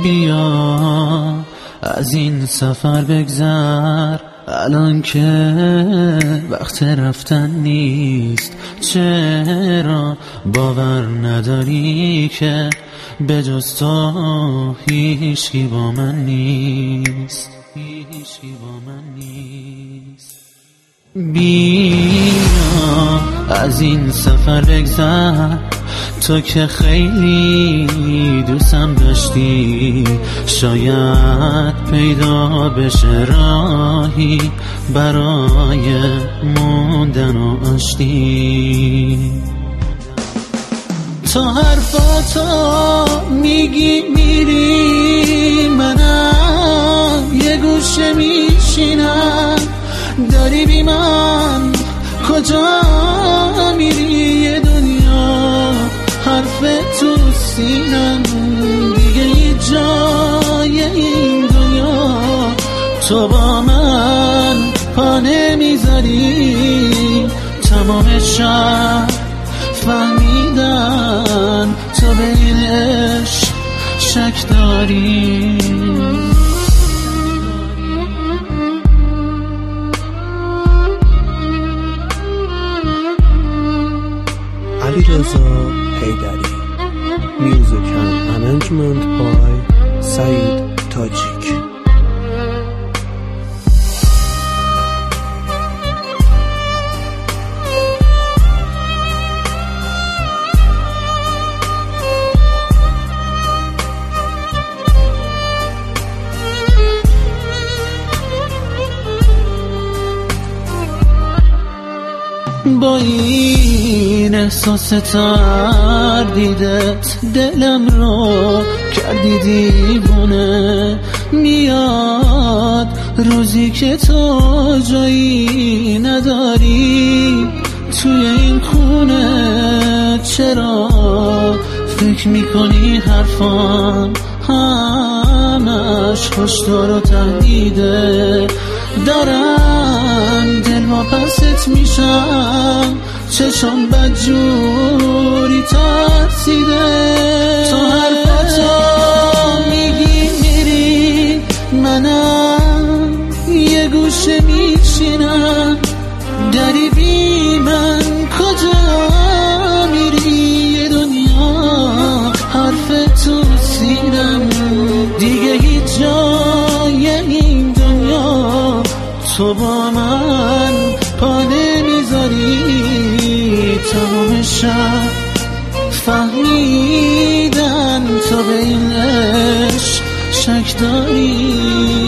بیا از این سفر بگذر، الان که وقت رفتن نیست. چرا باور نداری که به جز تو هیچکی با من نیست، هیچکی با من نیست. بیا از این سفر بگذر، تو که خیلی دوستم داشتی، شاید پیدا بشه راهی برای موندن و آشتی. تو حرفاتو میگی میری، منم یه گوشه میشینم. داری بی من کجا میری؟ یه دنیا حرف تو سینم، دیگه یه جای این دنیا تو با من پا نمیذاری. تمام شهر فهمیدن تو به این عشق شک داری. علیرضا حیدری. Music and arrangement by سعید تاجیک. با این احساس تردیدت دلم رو کردی دیوونه. میاد روزی که تو جایی نداری توی این خونه. چرا فکر میکنی حرفان همش هشدار و تهدیده؟ دارم دل واپست میشم، چشم بدجوری ترسیده. تو حرفاتو میگی میری، منم یه گوشه میشینم. داری بی من کجا میری؟ یه دنیا حرف تو سینم، دیگه هیچ جای این دنیا تو با من پا نمیذاری. تمام شب فهمیدن تو به این عشق شک داری.